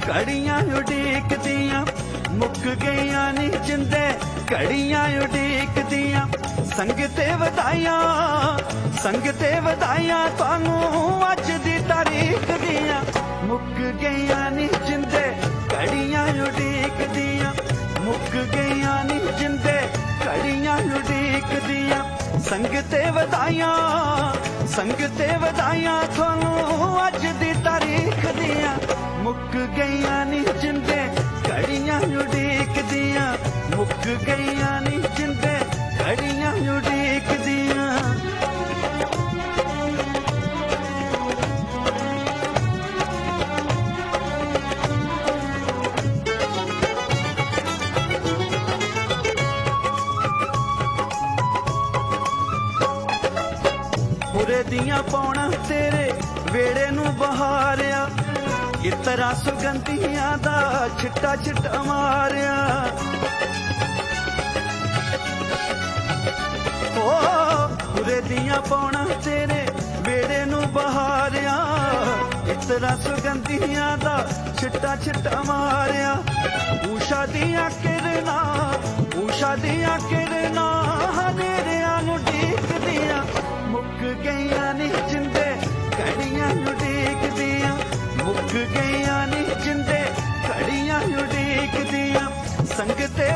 घड़ियां उड़ीकदियां मुक गईयां नी जिंदे घड़ियां उड़ीकदियां संगते वधाइयां तुहानू अज दी तारीख दियां मुक गईयां नी जिंदे घड़ियां उड़ीकदियां मुक गईयां नी जिंदे घड़ियां उड़ीकदियां संगते वधाइयां तुहानू अज दी तारीख दियां मुक गईयां नी जिंदे घड़ियां उड़ीकदियां मुक गईयां नी जिंदे घड़ियां उड़ीकदियां पुरे दियां पौना तेरे वेड़े नू बहारिया इतरा सुगंधियां दा छिट्टा छिट्टा मारिया ओ पुरे दियां पौना तेरे वेड़े नू बहारिया इतरा सुगंधियां दा छिट्टा छिट्टा मारिया उषा दियां किरना हनेरियां नू डीकदियां मुक गईयां नी जिंदे घड़ियां उड़ीकदियां मुक गईयां नी जिंदे घड़ियां उड़ीकदियां संगते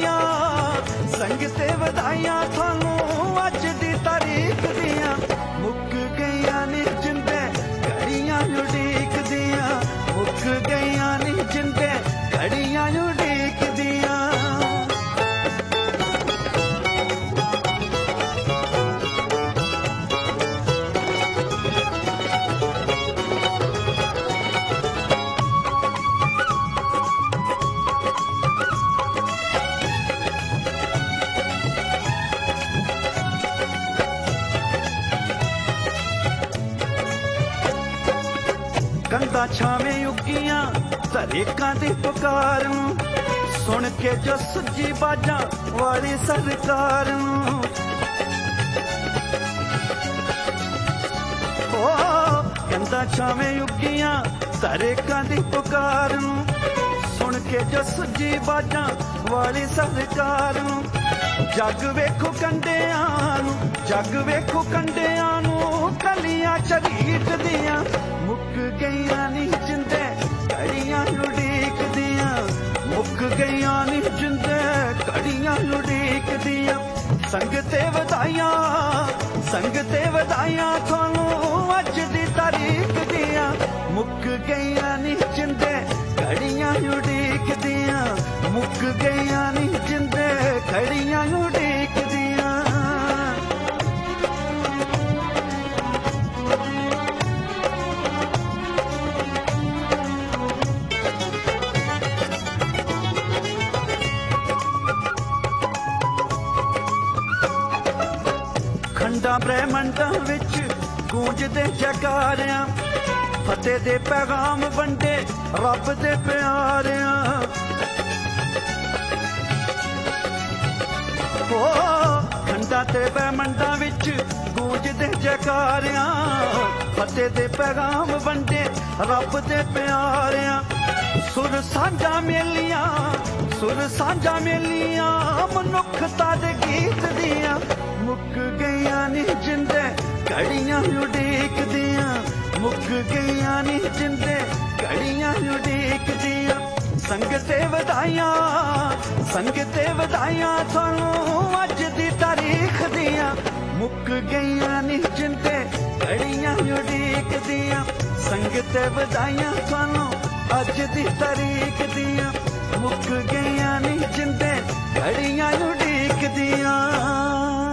वधाइयां थानू अज दी तारीख दियां मुक गईयां नी जिंदे घड़ियां उड़ीकदियां मुक गईयां नी जिंदे घड़ियां उड़ीकदियां कंधा छावें उगियां तरीकां दी पुकार सुन के जो सज्जी बाजा वाली सरकार ओ कंधा छावें उगियां तरीकां दी पुकार सुन के जो सज्जी बाजा वाली सरकार जग वेखो कंडियां नू कलियां झरीट दियां मुक गईयां नी जिंदे घड़ियां उड़ीकदियां मुक गईयां नी जिंदे घड़ियां उड़ीकदियां संगते वधाइयां थानू अज दी तारीख दियां मुक गईयां नी जिंदे घड़ियां उड़ीकदियां मुक गईयां नी जिंदे घड़ियां उड़ीकदियां खंडा ब्रह्मंडां विच गूंजदे जयकारियां फतेह दे पैगाम वंडे रब दे प्यारियां ओ खंडा ते ब्रह्मंडां विच गूंजदे जयकारियां फतेह दे पैगाम वंडे रब दे प्यारियां सुर सांझा मेलियां मनुखता दे गीत दियां मुक गईयां नी जिंदे घड़ियां उड़ीकदियां मुक गईयां नी जिंदे घड़ियां उड़ीकदियां संगते वधाइयां थानू अज दी तारीख दियां मुक गईयां नी जिंदे घड़ियां उड़ीकदियां संगते वधाइयां थानू अज दी तारीख दियां मुक गईयां नी जिंदे घड़ियां उड़ीकदियां